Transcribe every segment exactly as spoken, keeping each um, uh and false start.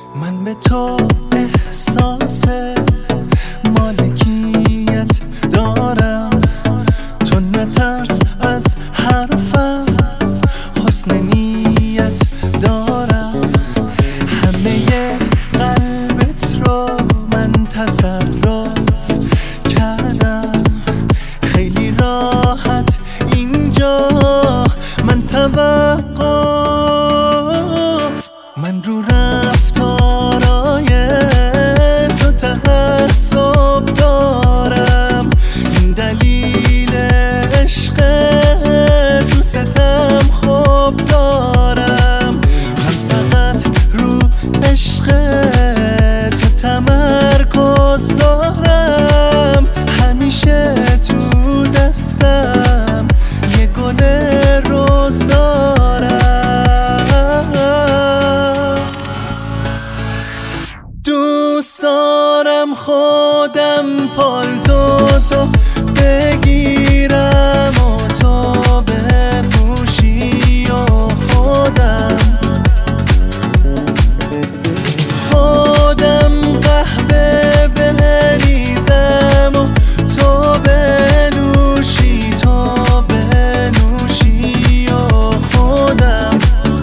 من به تو احساس مالکیت دارم، تو نترس از حرفم، حسن نیت دارم. همه قلبت رو من تصرف کردم، خیلی راحت اینجا من توقف. من رو رفتارای تو تعصب دارم، این دلیل عشق دوستم خوب دارم. من فقط رو عشق تو تمرکز دارم، همیشه تو دستم یه گل روز دارم. دوست دارم خودم پالتو تو بگیرم و تو بپوشی و خودم خودم قهوه بریزم و تو بنوشی تو بنوشی و خودم.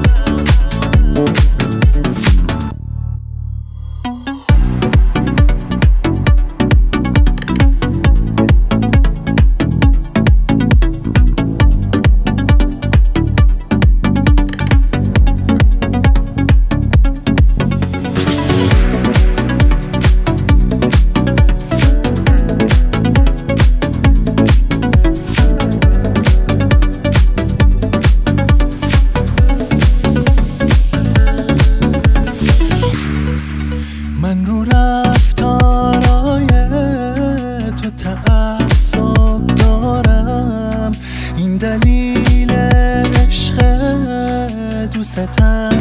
من رو رفتارای تو تعصب دارم، این دلیل عشق دوستم